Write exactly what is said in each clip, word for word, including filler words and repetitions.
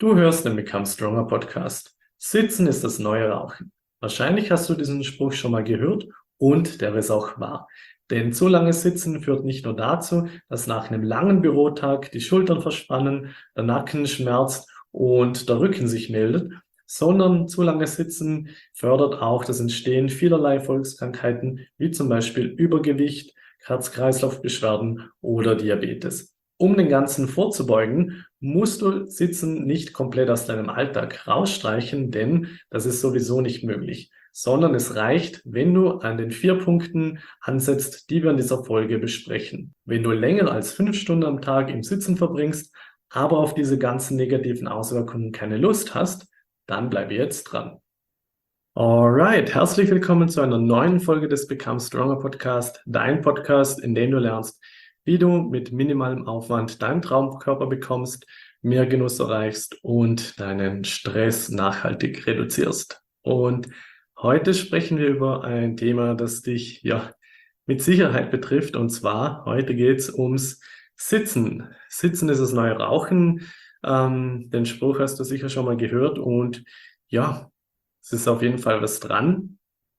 Du hörst den Become Stronger Podcast. Sitzen ist das neue Rauchen. Wahrscheinlich hast du diesen Spruch schon mal gehört und der ist auch wahr. Denn zu lange Sitzen führt nicht nur dazu, dass nach einem langen Bürotag die Schultern verspannen, der Nacken schmerzt und der Rücken sich meldet, sondern zu lange Sitzen fördert auch das Entstehen vielerlei Volkskrankheiten, wie zum Beispiel Übergewicht, Herz-Kreislauf-Beschwerden oder Diabetes. Um den Ganzen vorzubeugen, musst du Sitzen nicht komplett aus deinem Alltag rausstreichen, denn das ist sowieso nicht möglich, sondern es reicht, wenn du an den vier Punkten ansetzt, die wir in dieser Folge besprechen. Wenn du länger als fünf Stunden am Tag im Sitzen verbringst, aber auf diese ganzen negativen Auswirkungen keine Lust hast, dann bleibe jetzt dran. Alright, herzlich willkommen zu einer neuen Folge des Become Stronger Podcast, dein Podcast, in dem du lernst, wie du mit minimalem Aufwand deinen Traumkörper bekommst, mehr Genuss erreichst und deinen Stress nachhaltig reduzierst. Und heute sprechen wir über ein Thema, das dich ja mit Sicherheit betrifft. Und zwar, heute geht es ums Sitzen. Sitzen ist das neue Rauchen. Ähm, den Spruch hast du sicher schon mal gehört. Und ja, es ist auf jeden Fall was dran.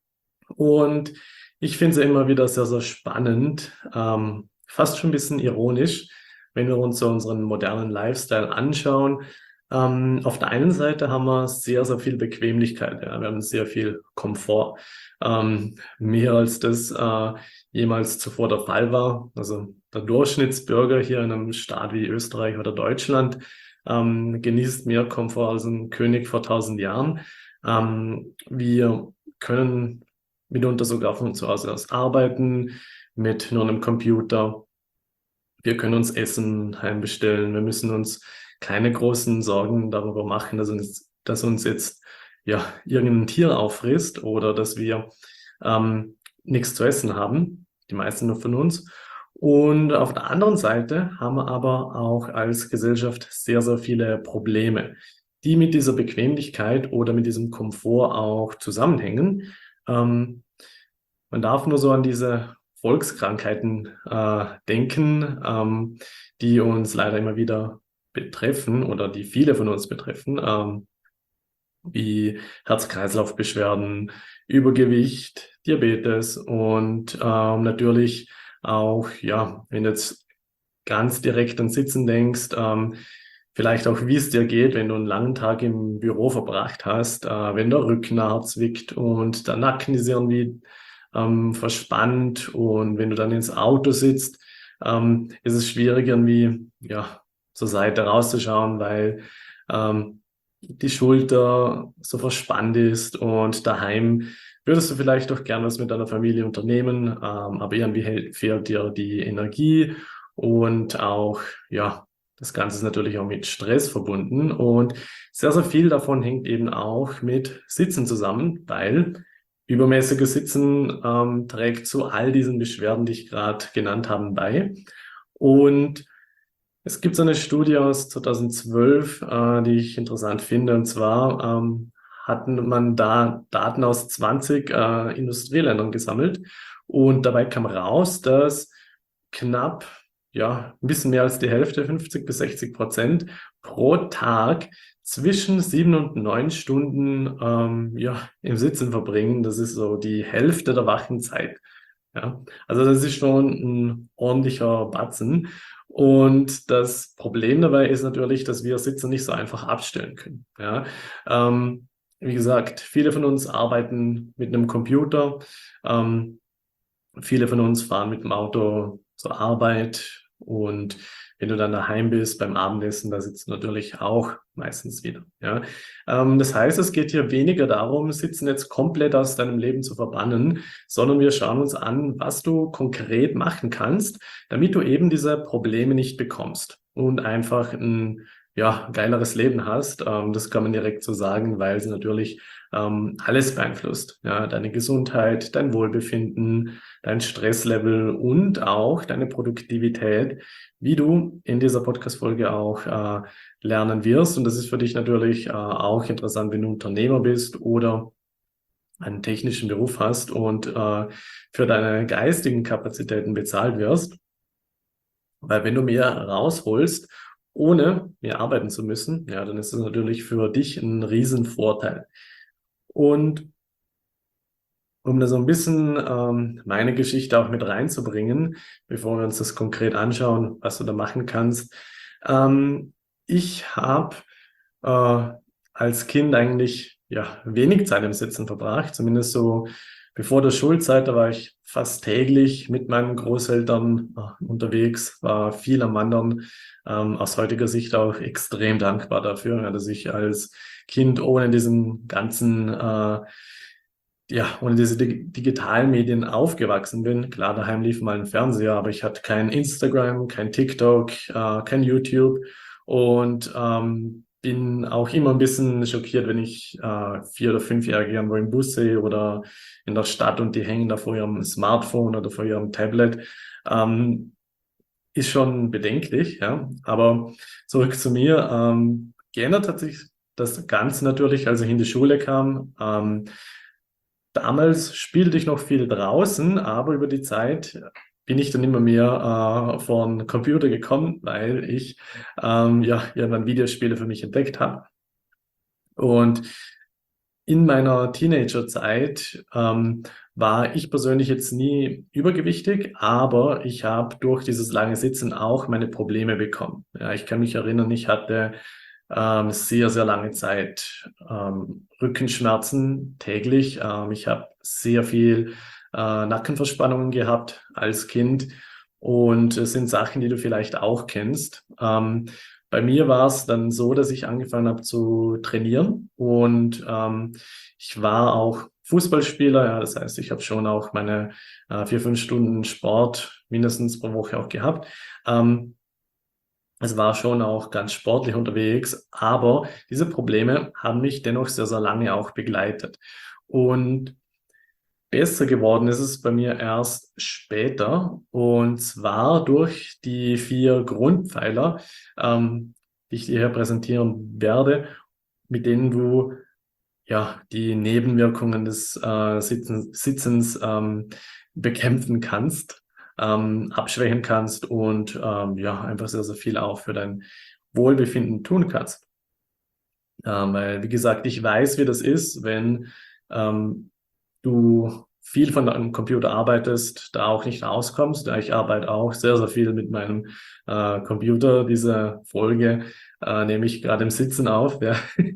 Und ich finde es immer wieder sehr, sehr spannend, ähm, fast schon ein bisschen ironisch, wenn wir uns so unseren modernen Lifestyle anschauen. Ähm, auf der einen Seite haben wir sehr, sehr viel Bequemlichkeit. Ja. Wir haben sehr viel Komfort, ähm, mehr als das äh, jemals zuvor der Fall war. Also der Durchschnittsbürger hier in einem Staat wie Österreich oder Deutschland ähm, genießt mehr Komfort als ein König vor tausend Jahren. Ähm, wir können mitunter sogar von zu Hause aus arbeiten, mit nur einem Computer. Wir können uns Essen heimbestellen. Wir müssen uns keine großen Sorgen darüber machen, dass uns, dass uns jetzt ja irgendein Tier auffrisst oder dass wir ähm, nichts zu essen haben. Die meisten nur von uns. Und auf der anderen Seite haben wir aber auch als Gesellschaft sehr, sehr viele Probleme, die mit dieser Bequemlichkeit oder mit diesem Komfort auch zusammenhängen. Ähm, Man darf nur so an diese Volkskrankheiten äh, denken, ähm, die uns leider immer wieder betreffen oder die viele von uns betreffen, ähm, wie Herz-Kreislauf-Beschwerden, Übergewicht, Diabetes und ähm, natürlich auch, ja, wenn du jetzt ganz direkt ans Sitzen denkst, ähm, vielleicht auch, wie es dir geht, wenn du einen langen Tag im Büro verbracht hast, äh, wenn der Rücken nachher zwickt und der Nacken ist irgendwie ähm, verspannt und wenn du dann ins Auto sitzt, ähm, ist es schwierig irgendwie, ja, zur Seite rauszuschauen, weil ähm, die Schulter so verspannt ist und daheim würdest du vielleicht doch gern was mit deiner Familie unternehmen, ähm, aber irgendwie hält- fehlt dir die Energie und auch, ja, das Ganze ist natürlich auch mit Stress verbunden und sehr, sehr viel davon hängt eben auch mit Sitzen zusammen, weil übermäßiges Sitzen ähm, trägt zu all diesen Beschwerden, die ich gerade genannt habe, bei. Und es gibt so eine Studie aus zweitausendzwölf, äh, die ich interessant finde. Und zwar ähm, hatten man da Daten aus zwanzig äh, Industrieländern gesammelt. Und dabei kam raus, dass knapp, ja, ein bisschen mehr als die Hälfte, fünfzig bis sechzig Prozent pro Tag zwischen sieben und neun Stunden ähm, ja, im Sitzen verbringen. Das ist so die Hälfte der Wachenzeit. Ja, also das ist schon ein ordentlicher Batzen. Und das Problem dabei ist natürlich, dass wir Sitzen nicht so einfach abstellen können. Ja, ähm, wie gesagt, viele von uns arbeiten mit einem Computer. Ähm, Viele von uns fahren mit dem Auto zur Arbeit und wenn du dann daheim bist beim Abendessen, da sitzt du natürlich auch meistens wieder. Ja? Ähm, das heißt, es geht hier weniger darum, Sitzen jetzt komplett aus deinem Leben zu verbannen, sondern wir schauen uns an, was du konkret machen kannst, damit du eben diese Probleme nicht bekommst und einfach ein ja, geileres Leben hast. Ähm, das kann man direkt so sagen, weil es natürlich ähm, alles beeinflusst. Ja, deine Gesundheit, dein Wohlbefinden, dein Stresslevel und auch deine Produktivität, wie du in dieser Podcast-Folge auch äh, lernen wirst. Und das ist für dich natürlich äh, auch interessant, wenn du Unternehmer bist oder einen technischen Beruf hast und äh, für deine geistigen Kapazitäten bezahlt wirst. Weil wenn du mehr rausholst ohne mehr arbeiten zu müssen, ja, dann ist es natürlich für dich ein Riesenvorteil. Und um da so ein bisschen ähm, meine Geschichte auch mit reinzubringen, bevor wir uns das konkret anschauen, was du da machen kannst. Ähm, ich habe äh, als Kind eigentlich ja wenig Zeit im Sitzen verbracht, zumindest so bevor der Schulzeit, da war ich fast täglich mit meinen Großeltern äh, unterwegs, war viel am Wandern. Ähm, aus heutiger Sicht auch extrem dankbar dafür, ja, dass ich als Kind ohne diesen ganzen äh, ja, ohne diese dig digitalen Medien aufgewachsen bin. Klar, daheim lief mal ein Fernseher, aber ich hatte kein Instagram, kein TikTok, äh, kein YouTube und ähm, bin auch immer ein bisschen schockiert, wenn ich äh, vier- oder fünfjährige irgendwo im Bus sehe oder in der Stadt und die hängen da vor ihrem Smartphone oder vor ihrem Tablet. Ähm, ist schon bedenklich, ja. Aber zurück zu mir. Ähm, geändert hat sich das Ganze natürlich, als ich in die Schule kam. Ähm, Damals spielte ich noch viel draußen, aber über die Zeit bin ich dann immer mehr äh, vor den Computer gekommen, weil ich ähm, ja irgendwann Videospiele für mich entdeckt habe. Und in meiner Teenagerzeit ähm, war ich persönlich jetzt nie übergewichtig, aber ich habe durch dieses lange Sitzen auch meine Probleme bekommen. Ja, ich kann mich erinnern, ich hatte ähm, sehr, sehr lange Zeit ähm, Rückenschmerzen täglich. Ähm, ich habe sehr viel äh, Nackenverspannungen gehabt als Kind und es sind Sachen, die du vielleicht auch kennst. Ähm, bei mir war es dann so, dass ich angefangen habe zu trainieren und ähm, ich war auch Fußballspieler, ja, das heißt, ich habe schon auch meine äh, vier, fünf Stunden Sport mindestens pro Woche auch gehabt. Ähm, es war schon auch ganz sportlich unterwegs, aber diese Probleme haben mich dennoch sehr, sehr lange auch begleitet. Und besser geworden ist es bei mir erst später und zwar durch die vier Grundpfeiler, ähm, die ich dir hier präsentieren werde, mit denen du ja die Nebenwirkungen des äh, Sitzen, Sitzens ähm, bekämpfen kannst, ähm, abschwächen kannst und ähm, ja einfach sehr, sehr viel auch für dein Wohlbefinden tun kannst. Ähm, weil, wie gesagt, ich weiß, wie das ist, wenn ähm, du viel von deinem Computer arbeitest, da auch nicht rauskommst. Ja, ich arbeite auch sehr, sehr viel mit meinem äh, Computer. Diese Folge äh, nehme ich gerade im Sitzen auf. Ja.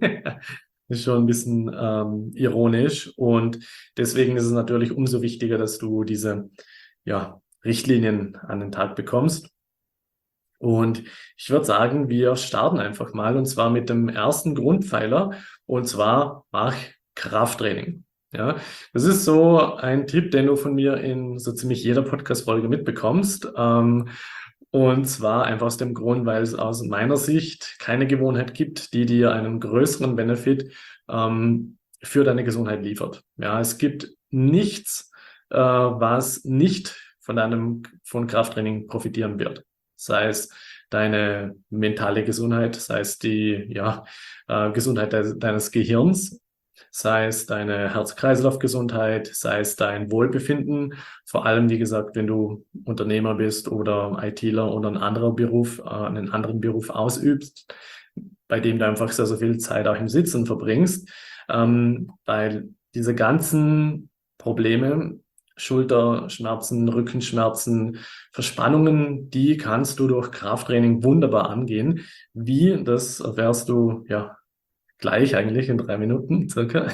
Ist schon ein bisschen ähm, ironisch. Und deswegen ist es natürlich umso wichtiger, dass du diese ja, Richtlinien an den Tag bekommst. Und ich würde sagen, wir starten einfach mal und zwar mit dem ersten Grundpfeiler und zwar mach Krafttraining. Ja, das ist so ein Tipp, den du von mir in so ziemlich jeder Podcast-Folge mitbekommst. Ähm, und zwar einfach aus dem Grund, weil es aus meiner Sicht keine Gewohnheit gibt, die dir einen größeren Benefit ähm, für deine Gesundheit liefert. Ja, es gibt nichts, äh, was nicht von deinem von Krafttraining profitieren wird. Sei es deine mentale Gesundheit, sei es die ja, äh, Gesundheit de deines Gehirns, sei es deine Herz-Kreislauf-Gesundheit, sei es dein Wohlbefinden. Vor allem, wie gesagt, wenn du Unternehmer bist oder ITler oder einen anderen Beruf, äh, einen anderen Beruf ausübst, bei dem du einfach sehr, sehr viel Zeit auch im Sitzen verbringst, ähm, weil diese ganzen Probleme, Schulterschmerzen, Rückenschmerzen, Verspannungen, die kannst du durch Krafttraining wunderbar angehen. Wie, das erfährst du ja gleich eigentlich in drei Minuten circa.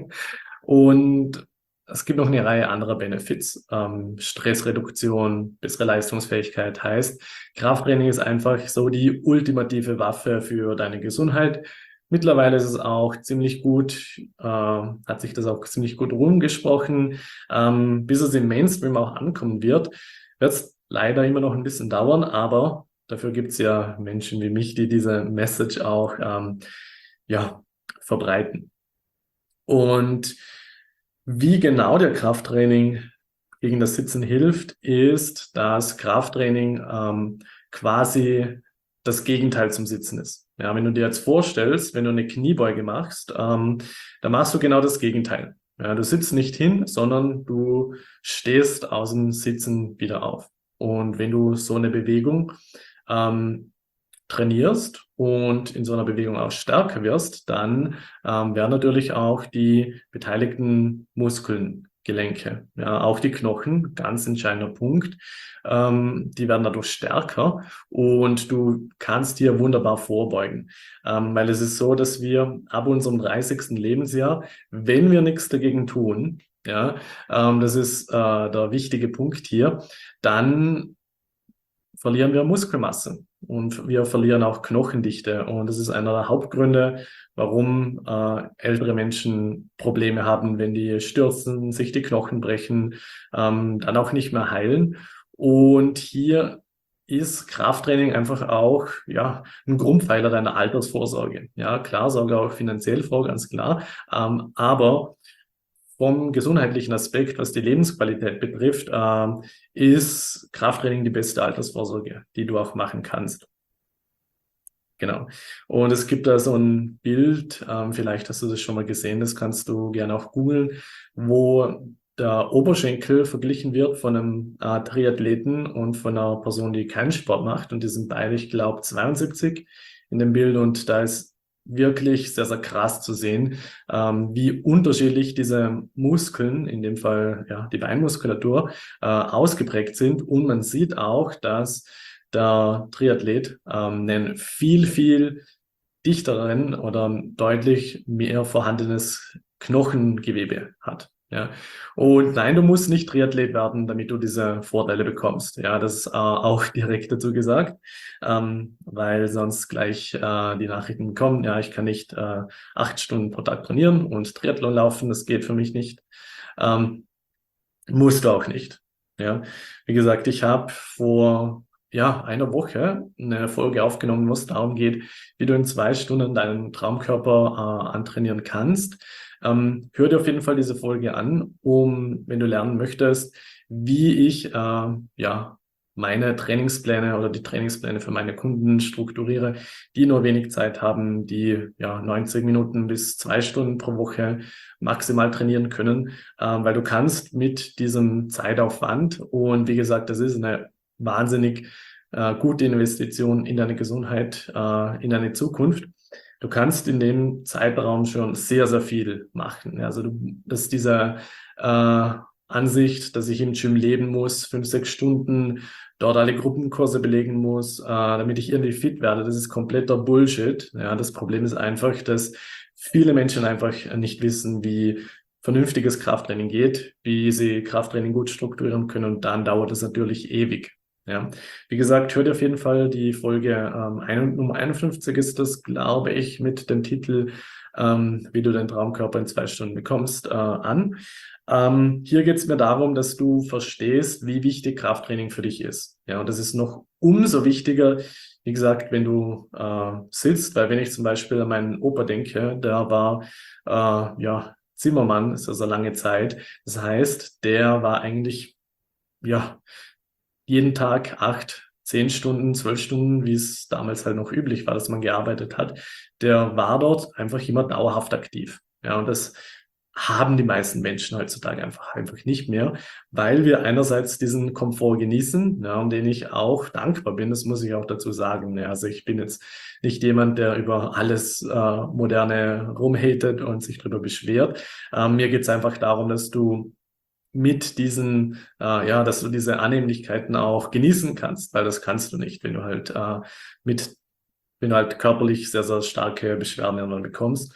Und es gibt noch eine Reihe anderer Benefits. Ähm, Stressreduktion, bessere Leistungsfähigkeit heißt, Krafttraining ist einfach so die ultimative Waffe für deine Gesundheit. Mittlerweile ist es auch ziemlich gut, äh, hat sich das auch ziemlich gut rumgesprochen. Ähm, bis es im Mainstream auch ankommen wird, wird es leider immer noch ein bisschen dauern, aber dafür gibt es ja Menschen wie mich, die diese Message auch ähm, ja, verbreiten. Und wie genau der Krafttraining gegen das Sitzen hilft, ist, dass Krafttraining ähm, quasi das Gegenteil zum Sitzen ist. Ja, wenn du dir jetzt vorstellst, wenn du eine Kniebeuge machst, ähm, dann machst du genau das Gegenteil. Ja, du sitzt nicht hin, sondern du stehst aus dem Sitzen wieder auf. Und wenn du so eine Bewegung ähm, trainierst und in so einer Bewegung auch stärker wirst, dann ähm, werden natürlich auch die beteiligten Muskeln, Gelenke, ja, auch die Knochen, ganz entscheidender Punkt, ähm, die werden dadurch stärker und du kannst dir wunderbar vorbeugen, ähm, weil es ist so, dass wir ab unserem dreißigsten Lebensjahr, wenn wir nichts dagegen tun, ja, ähm, das ist äh, der wichtige Punkt hier, dann verlieren wir Muskelmasse und wir verlieren auch Knochendichte. Und das ist einer der Hauptgründe, warum äh, ältere Menschen Probleme haben, wenn die stürzen, sich die Knochen brechen, ähm, dann auch nicht mehr heilen. Und hier ist Krafttraining einfach auch ja ein Grundpfeiler deiner Altersvorsorge. Ja, klar, sorge auch finanziell vor, ganz klar. Ähm, aber vom gesundheitlichen Aspekt, was die Lebensqualität betrifft, ähm, ist Krafttraining die beste Altersvorsorge, die du auch machen kannst. Genau. Und es gibt da so ein Bild, ähm, vielleicht hast du das schon mal gesehen, das kannst du gerne auch googeln, wo der Oberschenkel verglichen wird von einem äh, Triathleten und von einer Person, die keinen Sport macht. Und die sind beide, ich glaube, zweiundsiebzig in dem Bild. Und da ist wirklich sehr, sehr krass zu sehen, ähm, wie unterschiedlich diese Muskeln, in dem Fall ja die Beinmuskulatur, äh, ausgeprägt sind. Und man sieht auch, dass der Triathlet ähm, einen viel, viel dichteren oder deutlich mehr vorhandenes Knochengewebe hat. Ja. Und nein, du musst nicht Triathlet werden, damit du diese Vorteile bekommst. Ja, das ist äh, auch direkt dazu gesagt, ähm, weil sonst gleich äh, die Nachrichten kommen, ja, ich kann nicht äh, acht Stunden pro Tag trainieren und Triathlon laufen, das geht für mich nicht. Ähm, musst du auch nicht. Ja, wie gesagt, ich habe vor ja, einer Woche eine Folge aufgenommen, wo es darum geht, wie du in zwei Stunden deinen Traumkörper äh, antrainieren kannst. Ähm, hör dir auf jeden Fall diese Folge an, um, wenn du lernen möchtest, wie ich äh, ja meine Trainingspläne oder die Trainingspläne für meine Kunden strukturiere, die nur wenig Zeit haben, die ja neunzig Minuten bis zwei Stunden pro Woche maximal trainieren können, äh, weil du kannst mit diesem Zeitaufwand und wie gesagt, das ist eine wahnsinnig äh, gute Investition in deine Gesundheit, äh, in deine Zukunft. Du kannst in dem Zeitraum schon sehr, sehr viel machen. Also du, das ist diese äh, Ansicht, dass ich im Gym leben muss, fünf, sechs Stunden dort alle Gruppenkurse belegen muss, äh, damit ich irgendwie fit werde. Das ist kompletter Bullshit. Ja, das Problem ist einfach, dass viele Menschen einfach nicht wissen, wie vernünftiges Krafttraining geht, wie sie Krafttraining gut strukturieren können und dann dauert es natürlich ewig. Ja, wie gesagt, hört auf jeden Fall die Folge ähm, ein, Nummer einundfünfzig ist das, glaube ich, mit dem Titel ähm, wie du deinen Traumkörper in zwei Stunden bekommst, äh, an. Ähm, hier geht es mir darum, dass du verstehst, wie wichtig Krafttraining für dich ist. Ja, und das ist noch umso wichtiger, wie gesagt, wenn du äh, sitzt, weil wenn ich zum Beispiel an meinen Opa denke, der war äh, ja Zimmermann, ist also lange Zeit. Das heißt, der war eigentlich ja jeden Tag acht, zehn Stunden, zwölf Stunden, wie es damals halt noch üblich war, dass man gearbeitet hat, der war dort einfach immer dauerhaft aktiv. Ja, und das haben die meisten Menschen heutzutage einfach, einfach nicht mehr, weil wir einerseits diesen Komfort genießen, ja, um den ich auch dankbar bin, das muss ich auch dazu sagen. Ja, also ich bin jetzt nicht jemand, der über alles äh, Moderne rumhatet und sich darüber beschwert. Ähm, mir geht es einfach darum, dass du mit diesen, äh, ja, dass du diese Annehmlichkeiten auch genießen kannst, weil das kannst du nicht, wenn du halt äh, mit, wenn du halt körperlich sehr, sehr starke Beschwerden irgendwann bekommst.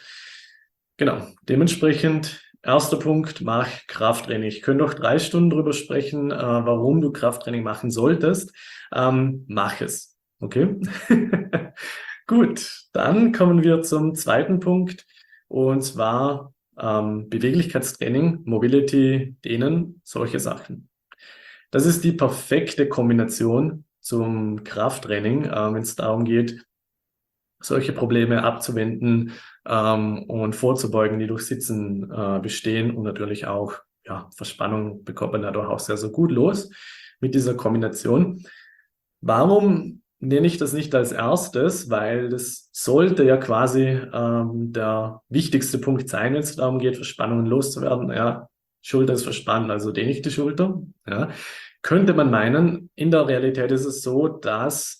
Genau, dementsprechend, erster Punkt, mach Krafttraining. Ich könnte auch drei Stunden drüber sprechen, äh, warum du Krafttraining machen solltest. Ähm, mach es, okay? Gut, dann kommen wir zum zweiten Punkt und zwar ähm, Beweglichkeitstraining, Mobility, Dehnen, solche Sachen. Das ist die perfekte Kombination zum Krafttraining, äh, wenn es darum geht, solche Probleme abzuwenden ähm, und vorzubeugen, die durch Sitzen äh, bestehen und natürlich auch ja, Verspannung bekommt man dadurch auch sehr, sehr gut los mit dieser Kombination. Warum nenne ich das nicht als erstes? Weil das sollte ja quasi ähm, der wichtigste Punkt sein, wenn es darum geht, Verspannungen loszuwerden. Ja, Schulter ist verspannt, also dehne ich die Schulter. Ja. Könnte man meinen, in der Realität ist es so, dass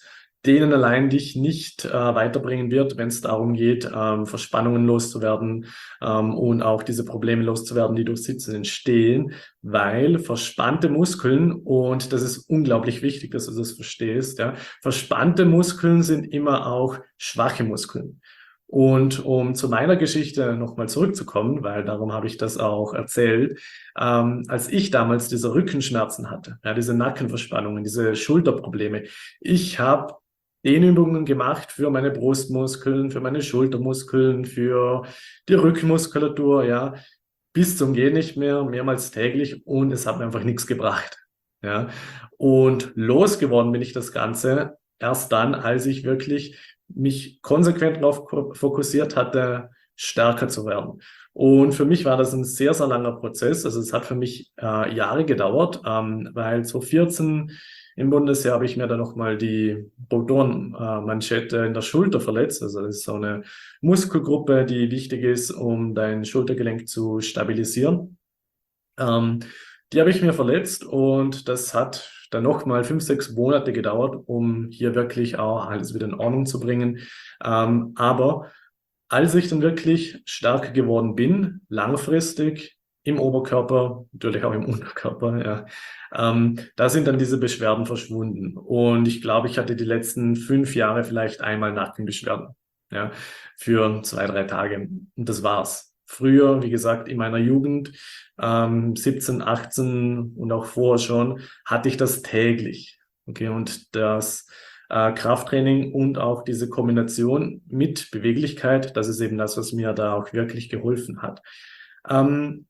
denen allein dich nicht äh, weiterbringen wird, wenn es darum geht, ähm, Verspannungen loszuwerden ähm, und auch diese Probleme loszuwerden, die durch Sitzen entstehen, weil verspannte Muskeln, und das ist unglaublich wichtig, dass du das verstehst, ja, verspannte Muskeln sind immer auch schwache Muskeln. Und um zu meiner Geschichte nochmal zurückzukommen, weil darum habe ich das auch erzählt, ähm, als ich damals diese Rückenschmerzen hatte, ja, diese Nackenverspannungen, diese Schulterprobleme, ich habe Dehnübungen gemacht für meine Brustmuskeln, für meine Schultermuskeln, für die Rückenmuskulatur, ja, bis zum Gehen nicht mehr, mehrmals täglich, und es hat mir einfach nichts gebracht. Ja. Und losgeworden bin ich das Ganze erst dann, als ich wirklich mich konsequent darauf fokussiert hatte, stärker zu werden. Und für mich war das ein sehr, sehr langer Prozess. Also es hat für mich äh, Jahre gedauert, ähm, weil zwanzig vierzehn im Bundesjahr habe ich mir dann nochmal die Proton-Manschette in der Schulter verletzt. Also das ist so eine Muskelgruppe, die wichtig ist, um dein Schultergelenk zu stabilisieren. Ähm, die habe ich mir verletzt, und das hat dann nochmal fünf, sechs Monate gedauert, um hier wirklich auch alles wieder in Ordnung zu bringen. Ähm, aber als ich dann wirklich stärker geworden bin, langfristig im Oberkörper, natürlich auch im Unterkörper, ja, ähm, da sind dann diese Beschwerden verschwunden. Und ich glaube, ich hatte die letzten fünf Jahre vielleicht einmal Nackenbeschwerden, ja, für zwei, drei Tage. Und das war's. Früher, wie gesagt, in meiner Jugend, ähm, siebzehn, achtzehn und auch vorher schon, hatte ich das täglich. Okay, und das äh, Krafttraining und auch diese Kombination mit Beweglichkeit, das ist eben das, was mir da auch wirklich geholfen hat. Ähm,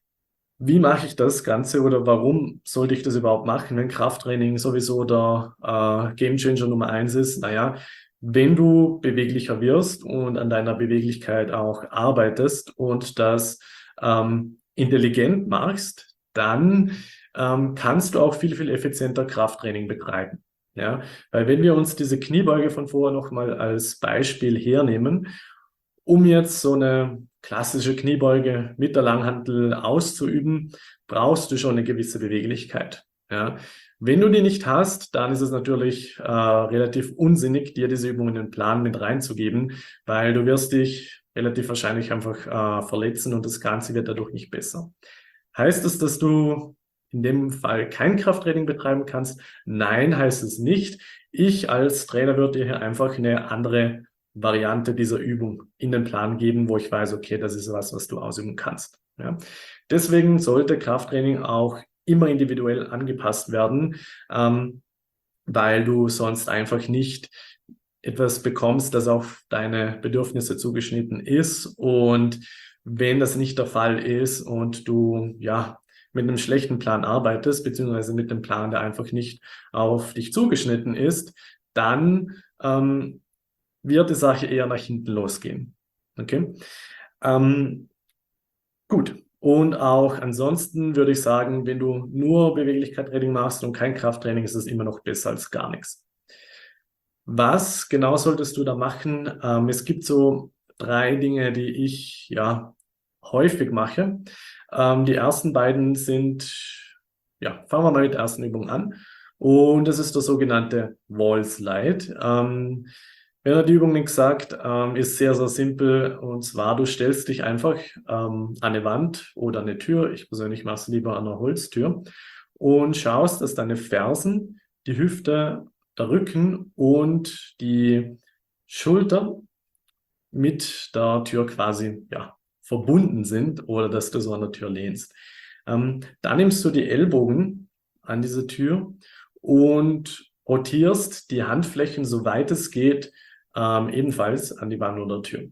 wie mache ich das Ganze, oder warum sollte ich das überhaupt machen, wenn Krafttraining sowieso der äh, Gamechanger Nummer eins ist? Naja, wenn du beweglicher wirst und an deiner Beweglichkeit auch arbeitest und das ähm, intelligent machst, dann ähm, kannst du auch viel, viel effizienter Krafttraining betreiben. Ja, weil wenn wir uns diese Kniebeuge von vorher nochmal als Beispiel hernehmen, um jetzt so eine klassische Kniebeuge mit der Langhantel auszuüben, brauchst du schon eine gewisse Beweglichkeit. Ja. Wenn du die nicht hast, dann ist es natürlich äh, relativ unsinnig, dir diese Übungen in den Plan mit reinzugeben, weil du wirst dich relativ wahrscheinlich einfach äh, verletzen, und das Ganze wird dadurch nicht besser. Heißt es, dass du in dem Fall kein Krafttraining betreiben kannst? Nein, heißt es nicht. Ich als Trainer würde dir hier einfach eine andere Variante dieser Übung in den Plan geben, wo ich weiß, okay, das ist was, was du ausüben kannst. Ja. Deswegen sollte Krafttraining auch immer individuell angepasst werden, ähm, weil du sonst einfach nicht etwas bekommst, das auf deine Bedürfnisse zugeschnitten ist. Und wenn das nicht der Fall ist und du ja mit einem schlechten Plan arbeitest, beziehungsweise mit einem Plan, der einfach nicht auf dich zugeschnitten ist, dann ähm, wird die Sache eher nach hinten losgehen. Okay? Ähm, gut. Und auch ansonsten würde ich sagen, wenn du nur Beweglichkeit-Training machst und kein Krafttraining, ist es immer noch besser als gar nichts. Was genau solltest du da machen? Ähm, es gibt so drei Dinge, die ich ja häufig mache. Ähm, die ersten beiden sind, ja, fangen wir mal mit der ersten Übung an. Und das ist der sogenannte Wall Slide. Ähm, Wer hat die Übung nicht sagt, ähm, ist sehr, sehr simpel. Und zwar, du stellst dich einfach ähm, an eine Wand oder eine Tür. Ich persönlich mache es lieber an einer Holztür. Und schaust, dass deine Fersen, die Hüfte, der Rücken und die Schulter mit der Tür quasi ja, verbunden sind, oder dass du so an der Tür lehnst. Ähm, dann nimmst du die Ellbogen an diese Tür und rotierst die Handflächen, soweit es geht, ähm, ebenfalls an die Wand oder Tür.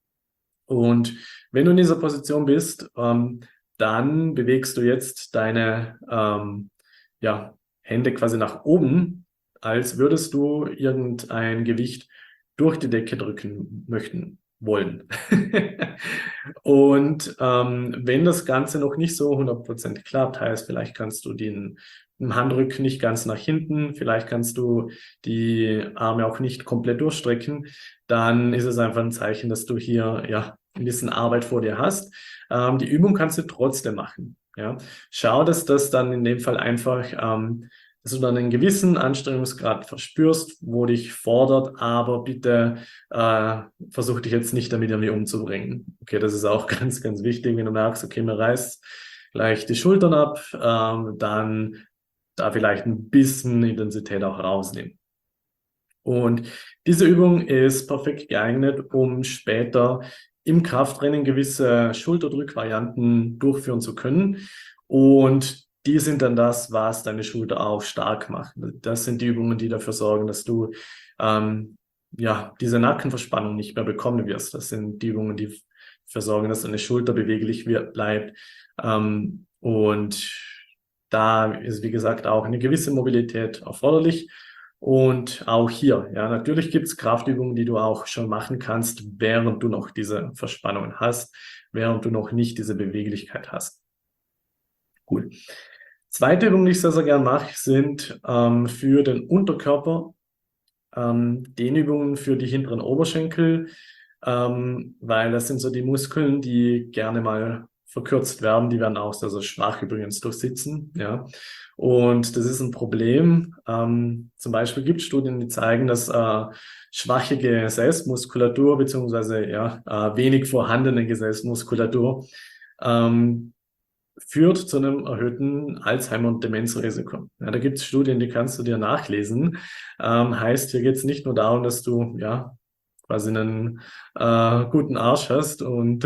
Und wenn du in dieser Position bist, ähm, dann bewegst du jetzt deine ähm, ja, Hände quasi nach oben, als würdest du irgendein Gewicht durch die Decke drücken möchten wollen. Und ähm, wenn das Ganze noch nicht so hundert Prozent klappt, heißt, vielleicht kannst du den, den Handrücken nicht ganz nach hinten, vielleicht kannst du die Arme auch nicht komplett durchstrecken, dann ist es einfach ein Zeichen, dass du hier ja ein bisschen Arbeit vor dir hast. Ähm, die Übung kannst du trotzdem machen. Ja. Schau, dass das dann in dem Fall einfach ähm, dass du dann einen gewissen Anstrengungsgrad verspürst, wo dich fordert, aber bitte äh, versuch dich jetzt nicht damit irgendwie umzubringen. Okay, das ist auch ganz, ganz wichtig, wenn du merkst, okay, mir reißt gleich die Schultern ab, ähm, dann da vielleicht ein bisschen Intensität auch rausnehmen. Und diese Übung ist perfekt geeignet, um später im Krafttraining gewisse Schulterdrückvarianten durchführen zu können. Und die sind dann das, was deine Schulter auch stark macht. Das sind die Übungen, die dafür sorgen, dass du ähm, ja, diese Nackenverspannung nicht mehr bekommen wirst. Das sind die Übungen, die dafür sorgen, dass deine Schulter beweglich wird, bleibt. Ähm, und da ist, wie gesagt, auch eine gewisse Mobilität erforderlich. Und auch hier, ja, natürlich gibt es Kraftübungen, die du auch schon machen kannst, während du noch diese Verspannungen hast, während du noch nicht diese Beweglichkeit hast. Gut. Zweite Übung, die ich sehr, sehr gern mache, sind ähm, für den Unterkörper ähm, Dehnübungen für die hinteren Oberschenkel, ähm, weil das sind so die Muskeln, die gerne mal verkürzt werden. Die werden auch sehr, sehr schwach übrigens durch Sitzen. Ja. Und das ist ein Problem. Ähm, zum Beispiel gibt es Studien, die zeigen, dass äh, schwache Gesäßmuskulatur beziehungsweise ja, äh, wenig vorhandene Gesäßmuskulatur ähm, führt zu einem erhöhten Alzheimer- und Demenzrisiko. Ja, da gibt es Studien, die kannst du dir nachlesen. Ähm, heißt, hier geht es nicht nur darum, dass du ja quasi einen äh, guten Arsch hast und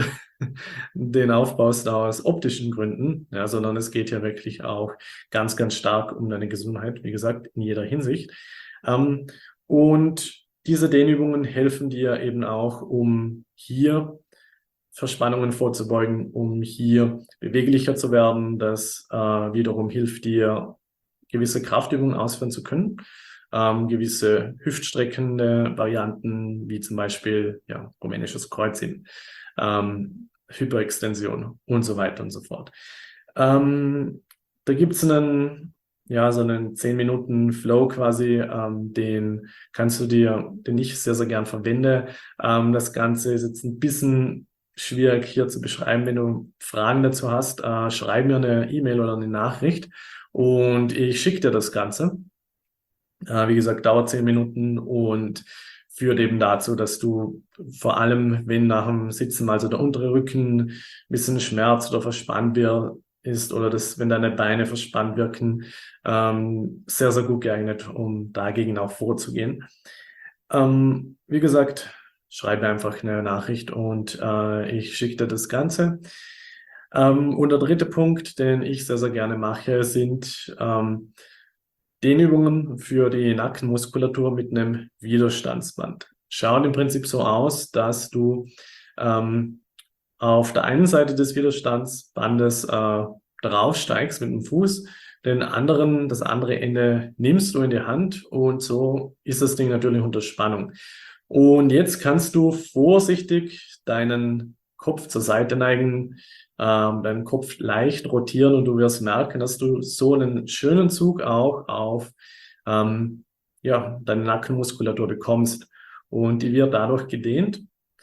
den aufbaust aus optischen Gründen, ja, sondern es geht ja wirklich auch ganz, ganz stark um deine Gesundheit, wie gesagt, in jeder Hinsicht. Ähm, und diese Dehnübungen helfen dir eben auch, um hier Verspannungen vorzubeugen, um hier beweglicher zu werden. Das äh, wiederum hilft dir, gewisse Kraftübungen ausführen zu können. Ähm, gewisse hüftstreckende Varianten, wie zum Beispiel ja, rumänisches Kreuzheben, ähm, Hyperextension und so weiter und so fort. Ähm, da gibt es einen, ja, so einen zehn Minuten Flow quasi, ähm, den kannst du dir, den ich sehr, sehr gern verwende. Ähm, das Ganze ist jetzt ein bisschen schwierig hier zu beschreiben. Wenn du Fragen dazu hast, äh, schreib mir eine E-Mail oder eine Nachricht und ich schicke dir das Ganze. Äh, wie gesagt, dauert zehn Minuten und führt eben dazu, dass du vor allem, wenn nach dem Sitzen mal so der untere Rücken ein bisschen schmerzt oder verspannt wird, ist oder das, wenn deine Beine verspannt wirken, ähm, sehr, sehr gut geeignet, um dagegen auch vorzugehen. Ähm, wie gesagt, schreibe einfach eine Nachricht und äh, ich schicke dir das Ganze. Ähm, und der dritte Punkt, den ich sehr, sehr gerne mache, sind ähm, Dehnübungen für die Nackenmuskulatur mit einem Widerstandsband. Schauen im Prinzip so aus, dass du ähm, auf der einen Seite des Widerstandsbandes äh, draufsteigst mit dem Fuß, den anderen, das andere Ende nimmst du in die Hand und so ist das Ding natürlich unter Spannung. Und jetzt kannst du vorsichtig deinen Kopf zur Seite neigen, ähm, deinen Kopf leicht rotieren und du wirst merken, dass du so einen schönen Zug auch auf ähm, ja, deine Nackenmuskulatur bekommst. Und die wird dadurch gedehnt.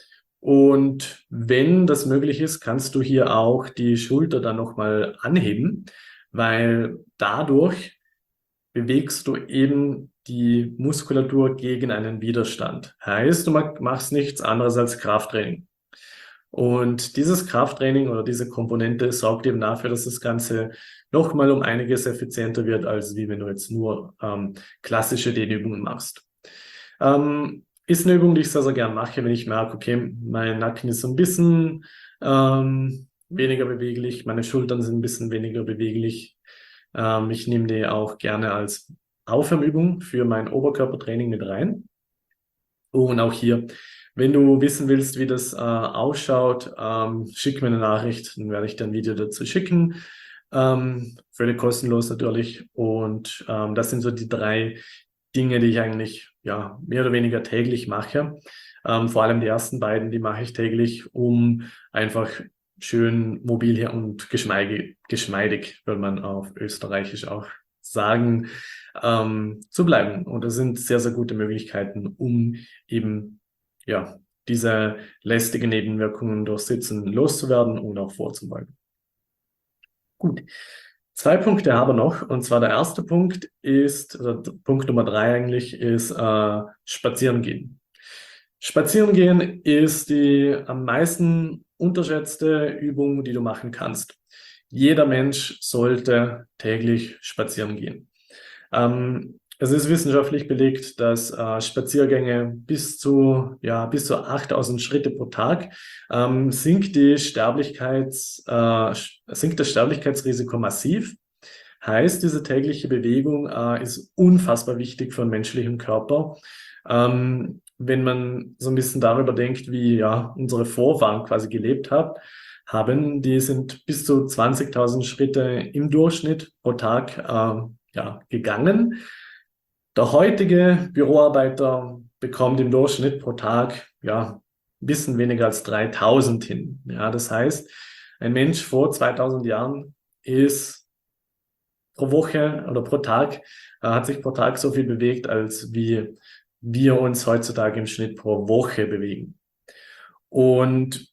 Und wenn das möglich ist, kannst du hier auch die Schulter dann nochmal anheben, weil dadurch bewegst du eben die Muskulatur gegen einen Widerstand. Heißt, du machst nichts anderes als Krafttraining. Und dieses Krafttraining oder diese Komponente sorgt eben dafür, dass das Ganze nochmal um einiges effizienter wird, als wie wenn du jetzt nur ähm, klassische Dehnübungen machst. Ähm, ist eine Übung, die ich sehr, sehr gern mache, wenn ich merke, okay, mein Nacken ist so ein bisschen ähm, weniger beweglich, meine Schultern sind ein bisschen weniger beweglich. Ähm, ich nehme die auch gerne als Aufwärmübung für mein Oberkörpertraining mit rein. Und auch hier, wenn du wissen willst, wie das äh, ausschaut, ähm, schick mir eine Nachricht, dann werde ich dir ein Video dazu schicken. Ähm, völlig kostenlos natürlich. Und ähm, das sind so die drei Dinge, die ich eigentlich ja mehr oder weniger täglich mache. Ähm, vor allem die ersten beiden, die mache ich täglich, um einfach schön mobil hier und geschmeidig, geschmeidig, würde man auf Österreichisch auch sagen, ähm, zu bleiben. Und das sind sehr, sehr gute Möglichkeiten, um eben ja diese lästigen Nebenwirkungen durch Sitzen loszuwerden und auch vorzubeugen. Gut. Zwei Punkte haben wir noch. Und zwar der erste Punkt ist, oder Punkt Nummer drei eigentlich, ist äh, Spazieren gehen. Spazieren gehen ist die am meisten unterschätzte Übung, die du machen kannst. Jeder Mensch sollte täglich spazieren gehen. Ähm, es ist wissenschaftlich belegt, dass äh, Spaziergänge bis zu, ja, bis zu achttausend Schritte pro Tag ähm, sinkt die Sterblichkeits, äh, sinkt das Sterblichkeitsrisiko massiv. Heißt, diese tägliche Bewegung äh, ist unfassbar wichtig für den menschlichen Körper. Ähm, wenn man so ein bisschen darüber denkt, wie ja unsere Vorfahren quasi gelebt haben, haben, die sind bis zu zwanzigtausend Schritte im Durchschnitt pro Tag äh, ja, gegangen. Der heutige Büroarbeiter bekommt im Durchschnitt pro Tag ja ein bisschen weniger als dreitausend hin. Ja, das heißt, ein Mensch vor zweitausend Jahren ist pro Woche oder pro Tag, äh, hat sich pro Tag so viel bewegt, als wie wir uns heutzutage im Schnitt pro Woche bewegen. Und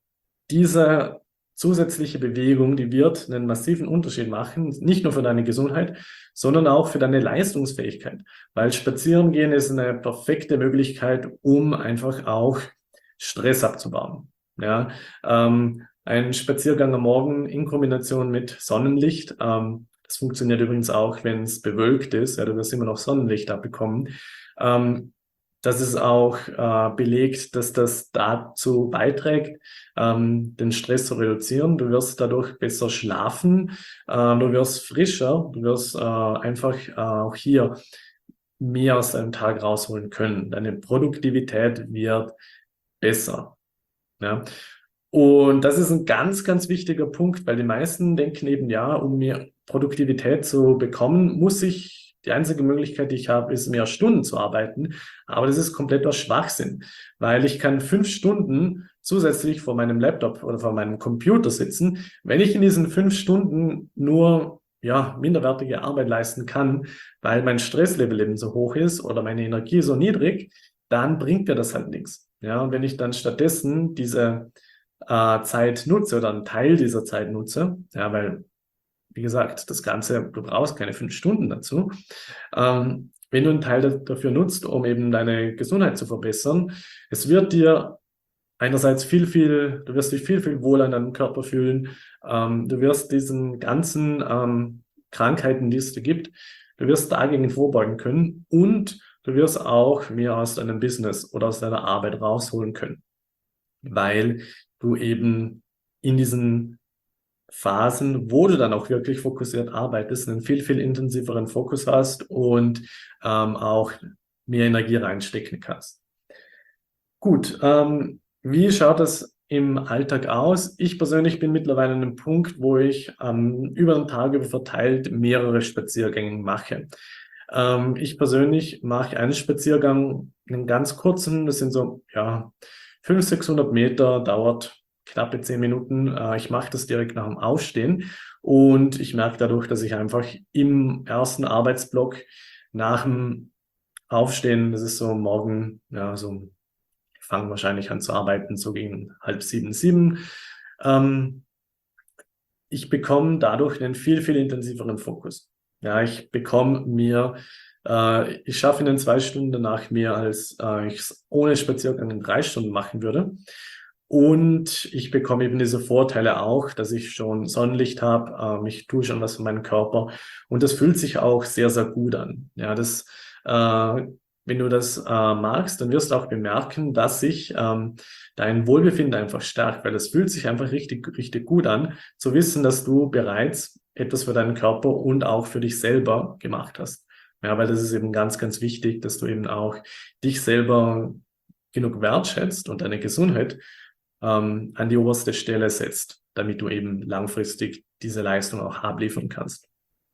diese zusätzliche Bewegung, die wird einen massiven Unterschied machen, nicht nur für deine Gesundheit, sondern auch für deine Leistungsfähigkeit. Weil Spazieren gehen ist eine perfekte Möglichkeit, um einfach auch Stress abzubauen. Ja, ähm, ein Spaziergang am Morgen in Kombination mit Sonnenlicht, ähm, das funktioniert übrigens auch, wenn es bewölkt ist, ja, du wirst immer noch Sonnenlicht abbekommen. Ähm, das ist auch äh, belegt, dass das dazu beiträgt, ähm, den Stress zu reduzieren. Du wirst dadurch besser schlafen, äh, du wirst frischer, du wirst äh, einfach äh, auch hier mehr aus deinem Tag rausholen können. Deine Produktivität wird besser. Ja. Und das ist ein ganz, ganz wichtiger Punkt, weil die meisten denken eben, ja, um mehr Produktivität zu bekommen, muss ich, die einzige Möglichkeit, die ich habe, ist mehr Stunden zu arbeiten. Aber das ist kompletter Schwachsinn, weil ich kann fünf Stunden zusätzlich vor meinem Laptop oder vor meinem Computer sitzen. Wenn ich in diesen fünf Stunden nur ja, minderwertige Arbeit leisten kann, weil mein Stresslevel eben so hoch ist oder meine Energie so niedrig, dann bringt mir das halt nichts. Ja, und wenn ich dann stattdessen diese äh, Zeit nutze oder einen Teil dieser Zeit nutze, ja, weil, wie gesagt, das Ganze, du brauchst keine fünf Stunden dazu. Ähm, wenn du einen Teil da, dafür nutzt, um eben deine Gesundheit zu verbessern, es wird dir einerseits viel, viel, du wirst dich viel, viel wohler in deinem Körper fühlen. Ähm, du wirst diesen ganzen ähm, Krankheiten, die es dir gibt, du wirst dagegen vorbeugen können und du wirst auch mehr aus deinem Business oder aus deiner Arbeit rausholen können, weil du eben in diesen Phasen, wo du dann auch wirklich fokussiert arbeitest, einen viel, viel intensiveren Fokus hast und ähm, auch mehr Energie reinstecken kannst. Gut, ähm, wie schaut das im Alltag aus? Ich persönlich bin mittlerweile an einem Punkt, wo ich ähm, über den Tag über verteilt mehrere Spaziergänge mache. Ähm, ich persönlich mache einen Spaziergang, einen ganz kurzen, das sind so ja fünfhundert, sechshundert Meter, dauert knappe zehn Minuten. Äh, ich mache das direkt nach dem Aufstehen und ich merke dadurch, dass ich einfach im ersten Arbeitsblock nach dem Aufstehen, das ist so morgen, ja, so ich fange wahrscheinlich an zu arbeiten, so gegen halb sieben, sieben. Ähm, ich bekomme dadurch einen viel, viel intensiveren Fokus. Ja, ich bekomme mir, äh, ich schaffe in den zwei Stunden danach mehr, als äh, ich es ohne Spaziergang in drei Stunden machen würde. Und ich bekomme eben diese Vorteile auch, dass ich schon Sonnenlicht habe, ähm, ich tue schon was für meinen Körper und das fühlt sich auch sehr, sehr gut an. Ja, das, äh, wenn du das äh, magst, dann wirst du auch bemerken, dass sich ähm, dein Wohlbefinden einfach stärkt, weil es fühlt sich einfach richtig, richtig gut an, zu wissen, dass du bereits etwas für deinen Körper und auch für dich selber gemacht hast. Ja, weil das ist eben ganz, ganz wichtig, dass du eben auch dich selber genug wertschätzt und deine Gesundheit ähm, an die oberste Stelle setzt, damit du eben langfristig diese Leistung auch abliefern kannst.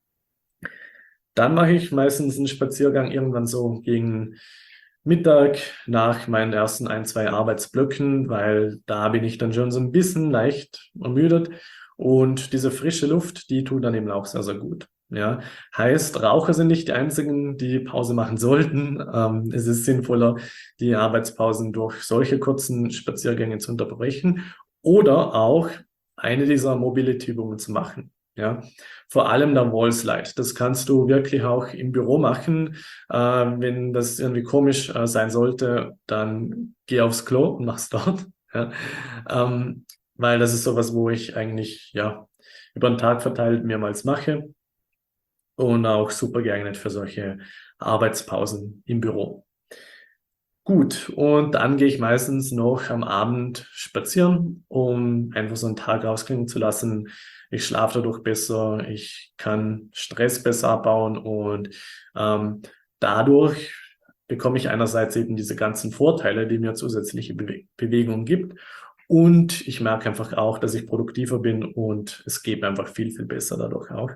Dann mache ich meistens einen Spaziergang irgendwann so gegen Mittag nach meinen ersten ein, zwei Arbeitsblöcken, weil da bin ich dann schon so ein bisschen leicht ermüdet und diese frische Luft, die tut dann eben auch sehr, sehr gut. Ja, heißt, Raucher sind nicht die einzigen, die Pause machen sollten. Ähm, es ist sinnvoller, die Arbeitspausen durch solche kurzen Spaziergänge zu unterbrechen oder auch eine dieser Mobility-Übungen zu machen. Ja, vor allem der Wall-Slide. Das kannst du wirklich auch im Büro machen. Äh, wenn das irgendwie komisch äh, sein sollte, dann geh aufs Klo und mach's dort. Ja. Ähm, weil das ist sowas, wo ich eigentlich ja über den Tag verteilt mehrmals mache und auch super geeignet für solche Arbeitspausen im Büro. Gut, und dann gehe ich meistens noch am Abend spazieren, um einfach so einen Tag ausklingen zu lassen. Ich schlafe dadurch besser, ich kann Stress besser abbauen und ähm, dadurch bekomme ich einerseits eben diese ganzen Vorteile, die mir zusätzliche Bewe Bewegung gibt. Und ich merke einfach auch, dass ich produktiver bin und es geht mir einfach viel, viel besser dadurch auch.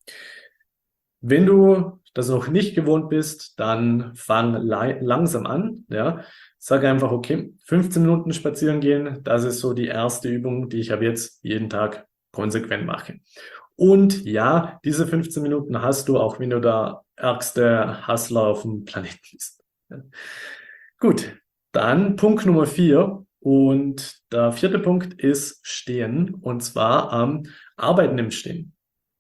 Wenn du das noch nicht gewohnt bist, dann fang langsam an. Ja. Sag einfach, okay, fünfzehn Minuten spazieren gehen, das ist so die erste Übung, die ich ab jetzt jeden Tag konsequent mache. Und ja, diese fünfzehn Minuten hast du, auch wenn du der ärgste Hustler auf dem Planeten bist. Ja. Gut, dann Punkt Nummer vier. Und der vierte Punkt ist Stehen, und zwar am Arbeiten im Stehen.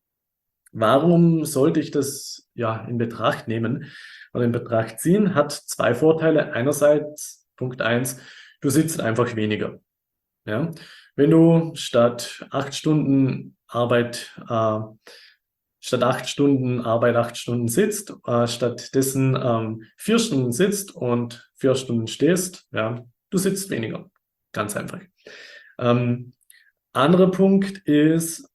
Warum sollte ich das ja in Betracht nehmen oder in Betracht ziehen? Hat zwei Vorteile. Einerseits, Punkt eins, du sitzt einfach weniger. Ja? Wenn du statt acht Stunden Arbeit, äh, statt acht Stunden Arbeit, acht Stunden sitzt, äh, stattdessen ähm, vier Stunden sitzt und vier Stunden stehst, ja, du sitzt weniger. Ganz einfach. Ähm, anderer Punkt ist,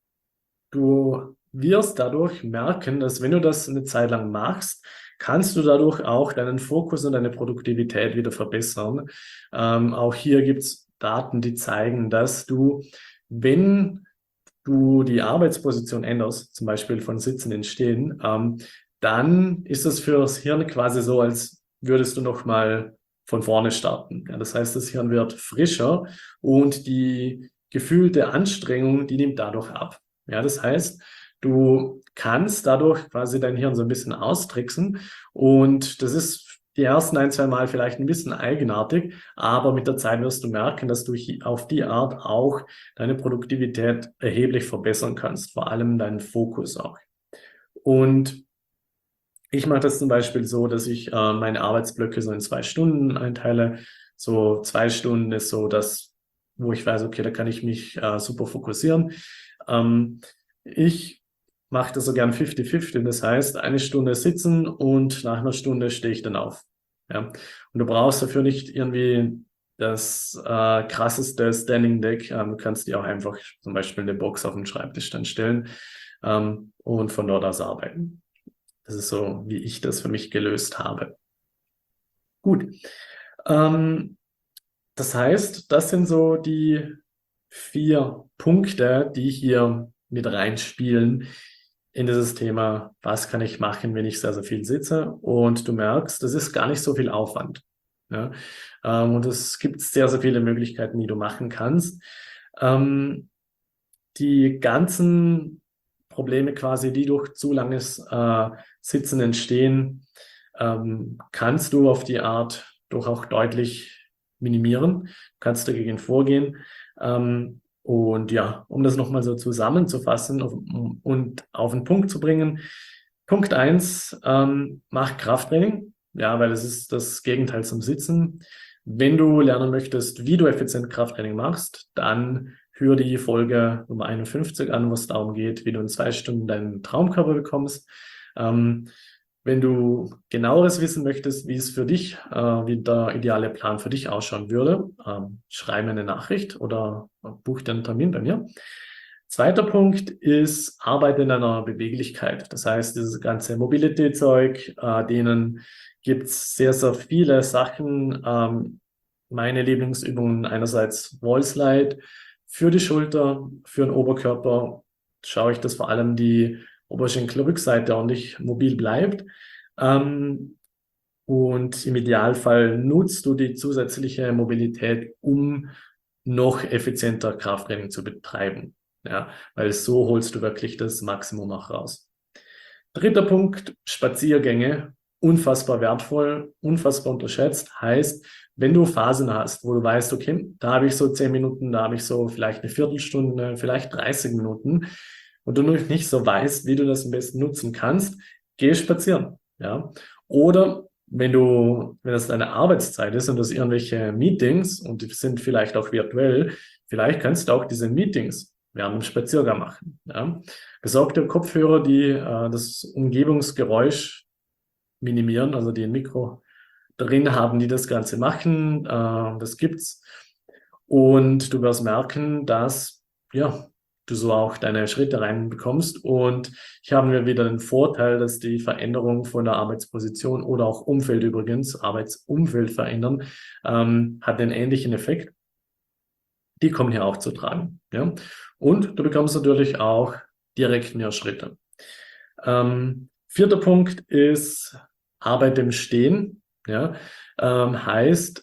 du wirst dadurch merken, dass wenn du das eine Zeit lang machst, kannst du dadurch auch deinen Fokus und deine Produktivität wieder verbessern. Ähm, auch hier gibt es Daten, die zeigen, dass du, wenn du die Arbeitsposition änderst, zum Beispiel von Sitzen in Stehen, ähm, dann ist das für das Hirn quasi so, als würdest du nochmal von vorne starten. Ja, das heißt, das Hirn wird frischer und die gefühlte Anstrengung, die nimmt dadurch ab. Ja, das heißt, du kannst dadurch quasi dein Hirn so ein bisschen austricksen und das ist die ersten ein, zwei Mal vielleicht ein bisschen eigenartig, aber mit der Zeit wirst du merken, dass du auf die Art auch deine Produktivität erheblich verbessern kannst, vor allem deinen Fokus auch. Und ich mache das zum Beispiel so, dass ich äh, meine Arbeitsblöcke so in zwei Stunden einteile. So zwei Stunden ist so das, wo ich weiß, okay, da kann ich mich äh, super fokussieren. Ähm, ich mache das so gern fünfzig fünfzig, das heißt, eine Stunde sitzen und nach einer Stunde stehe ich dann auf. Ja? Und du brauchst dafür nicht irgendwie das äh, krasseste Standing Deck. Ähm, du kannst dir auch einfach zum Beispiel eine Box auf den Schreibtisch dann stellen ähm, und von dort aus arbeiten. Das ist so, wie ich das für mich gelöst habe. Gut. Ähm, das heißt, das sind so die vier Punkte, die hier mit reinspielen in dieses Thema, was kann ich machen, wenn ich sehr, sehr viel sitze? Und du merkst, das ist gar nicht so viel Aufwand. Ja? Ähm, und es gibt sehr, sehr viele Möglichkeiten, die du machen kannst. Ähm, die ganzen Probleme quasi, die durch zu langes äh, Sitzen entstehen, ähm, kannst du auf die Art doch auch deutlich minimieren, kannst dagegen vorgehen. Ähm, und ja, um das nochmal so zusammenzufassen auf, und auf den Punkt zu bringen. Punkt eins, ähm, mach Krafttraining. Ja, weil es ist das Gegenteil zum Sitzen. Wenn du lernen möchtest, wie du effizient Krafttraining machst, dann hör die Folge Nummer einundfünfzig an, wo es darum geht, wie du in zwei Stunden deinen Traumkörper bekommst. Ähm, wenn du genaueres wissen möchtest, wie es für dich, äh, wie der ideale Plan für dich ausschauen würde, ähm, schreib mir eine Nachricht oder buch dir einen Termin bei mir. Zweiter Punkt ist, arbeite in deiner Beweglichkeit. Das heißt, dieses ganze Mobility-Zeug, äh, denen gibt es sehr, sehr viele Sachen. Ähm, meine Lieblingsübungen einerseits Wall-Slide für die Schulter, für den Oberkörper. Schaue ich, dass vor allem die Oberschenkelrückseite ordentlich mobil bleibt. Ähm, und im Idealfall nutzt du die zusätzliche Mobilität, um noch effizienter Krafttraining zu betreiben. Ja, weil so holst du wirklich das Maximum auch raus. Dritter Punkt, Spaziergänge. Unfassbar wertvoll, unfassbar unterschätzt. Heißt, wenn du Phasen hast, wo du weißt, okay, da habe ich so zehn Minuten, da habe ich so vielleicht eine Viertelstunde, vielleicht dreißig Minuten, und du noch nicht so weißt, wie du das am besten nutzen kannst, geh spazieren. Ja? Oder wenn du, wenn das deine Arbeitszeit ist und du hast irgendwelche Meetings und die sind vielleicht auch virtuell, vielleicht kannst du auch diese Meetings während dem Spaziergang machen. Ja? Besorg dir Kopfhörer, die äh, das Umgebungsgeräusch minimieren, also die ein Mikro drin haben, die das Ganze machen. Äh, das gibt's. Und du wirst merken, dass ja, du so auch deine Schritte reinbekommst. Und ich habe mir wieder den Vorteil, dass die Veränderung von der Arbeitsposition oder auch Umfeld übrigens, Arbeitsumfeld verändern, ähm, hat einen ähnlichen Effekt. Die kommen hier auch zu tragen. Ja? Und du bekommst natürlich auch direkt mehr Schritte. Ähm, vierter Punkt ist Arbeit im Stehen. Ja? Ähm, heißt,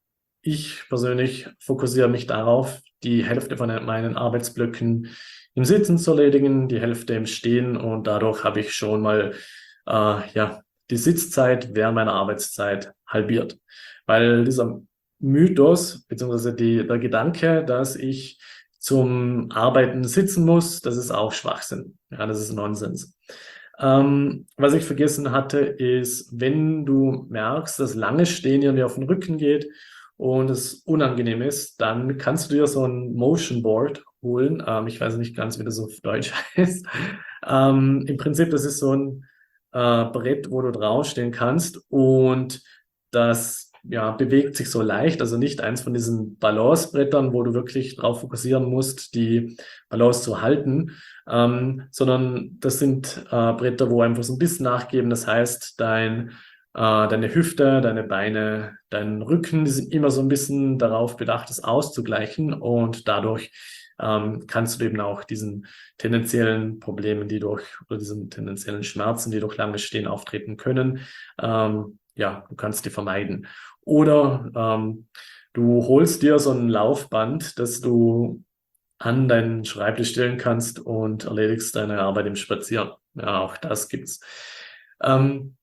ich persönlich fokussiere mich darauf, die Hälfte von meinen Arbeitsblöcken im Sitzen zu erledigen, die Hälfte im Stehen, und dadurch habe ich schon mal äh, ja, die Sitzzeit während meiner Arbeitszeit halbiert. Weil dieser Mythos, beziehungsweise die, der Gedanke, dass ich zum Arbeiten sitzen muss, das ist auch Schwachsinn. Ja, das ist Nonsens. Ähm, was ich vergessen hatte, ist, wenn du merkst, dass langes Stehen irgendwie auf den Rücken geht und es unangenehm ist, dann kannst du dir so ein Motion Board holen. Ähm, ich weiß nicht ganz, wie das auf Deutsch heißt. Ähm, im Prinzip, das ist so ein äh, Brett, wo du draufstehen kannst, und das ja, bewegt sich so leicht. Also nicht eins von diesen Balancebrettern, wo du wirklich drauf fokussieren musst, die Balance zu halten, ähm, sondern das sind äh, Bretter, wo einfach so ein bisschen nachgeben. Das heißt, dein äh, deine Hüfte, deine Beine, dein Rücken, die sind immer so ein bisschen darauf bedacht, das auszugleichen, und dadurch ähm, kannst du eben auch diesen tendenziellen Problemen, die durch, oder diesen tendenziellen Schmerzen, die durch langes Stehen auftreten können, ähm, ja, du kannst die vermeiden. Oder ähm, du holst dir so ein Laufband, das du an deinen Schreibtisch stellen kannst und erledigst deine Arbeit im Spazieren. Ja, auch das gibt's. Ähm,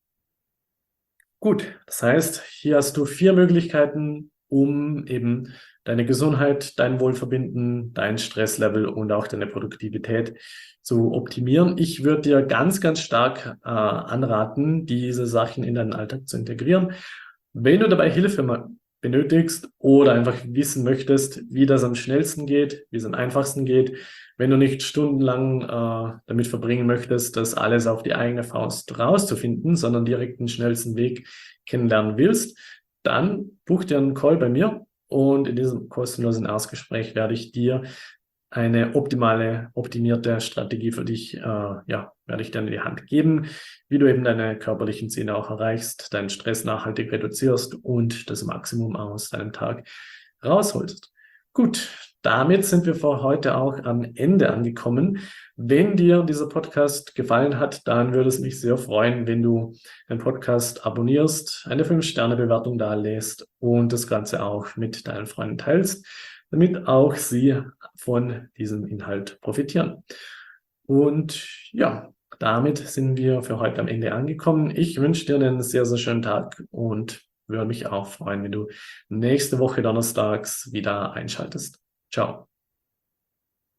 Gut, das heißt, hier hast du vier Möglichkeiten, um eben deine Gesundheit, dein Wohlverbinden, dein Stresslevel und auch deine Produktivität zu optimieren. Ich würde dir ganz, ganz stark äh, anraten, diese Sachen in deinen Alltag zu integrieren. Wenn du dabei Hilfe ma- benötigst oder einfach wissen möchtest, wie das am schnellsten geht, wie es am einfachsten geht, wenn du nicht stundenlang äh, damit verbringen möchtest, das alles auf die eigene Faust rauszufinden, sondern direkt den schnellsten Weg kennenlernen willst, dann buch dir einen Call bei mir, und in diesem kostenlosen Erstgespräch werde ich dir eine optimale, optimierte Strategie für dich, äh, ja, werde ich dir in die Hand geben, wie du eben deine körperlichen Ziele auch erreichst, deinen Stress nachhaltig reduzierst und das Maximum aus deinem Tag rausholst. Gut, damit sind wir für heute auch am Ende angekommen. Wenn dir dieser Podcast gefallen hat, dann würde es mich sehr freuen, wenn du den Podcast abonnierst, eine fünf Sterne Bewertung da lässt und das Ganze auch mit deinen Freunden teilst, damit auch sie von diesem Inhalt profitieren. Und ja, damit sind wir für heute am Ende angekommen. Ich wünsche dir einen sehr, sehr schönen Tag und würde mich auch freuen, wenn du nächste Woche donnerstags wieder einschaltest. Ciao.